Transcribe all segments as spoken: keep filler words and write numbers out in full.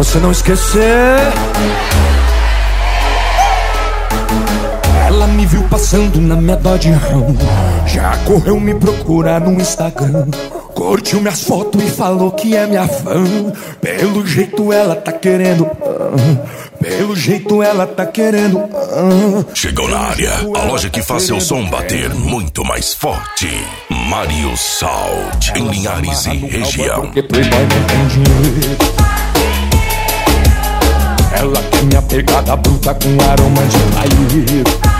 você não esquecer. Ela me viu passando na minha Dodge Ram, já correu me procurar no Instagram, curtiu minhas fotos e falou que é minha fã. Pelo jeito ela tá querendo, ah, pelo jeito ela tá querendo, ah. Chegou na área, a loja que faz seu som bater muito mais forte. Mario Sound, em Linhares e região. Porque Playboy não tem dinheiro. Ela quer minha pegada bruta com aroma de paieiro.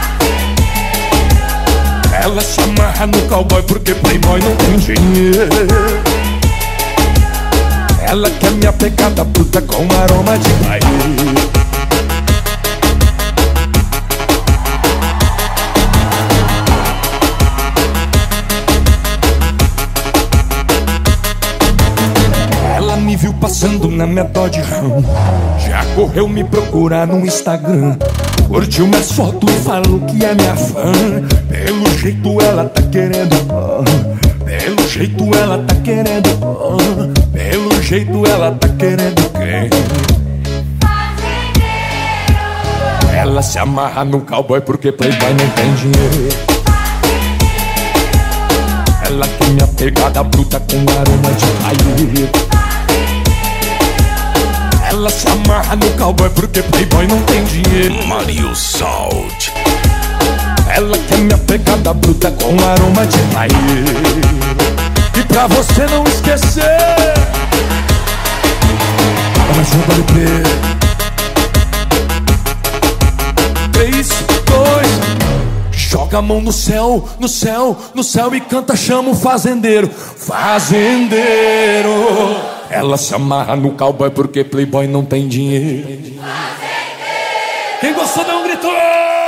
Ela se amarra no cowboy porque Playboy não tem dinheiro. Ela quer minha pegada bruta com aroma de paieiro. Ela me viu passando na minha Dodge Ram, já correu me procurar no Instagram, curtiu minhas fotos e falou que é minha fã. Pelo jeito ela tá querendo, ah, pelo jeito ela tá querendo, ah, pelo jeito ela tá querendo quem? Ela se amarra no cowboy porque Playboy não tem dinheiro. Ela quer minha pegada bruta com aroma de paieiro. Ela se amarra no cowboy porque Playboy não tem dinheiro. Mario Sound. Ela quer minha pegada bruta com aroma de paieiro. E pra você não esquecer, vamos junto L P. Três, dois, joga a mão no céu, no céu, no céu e canta, chama o fazendeiro. Fazendeiro. Ela se amarra no cowboy porque Playboy não tem dinheiro. Quem gostou dá um grito.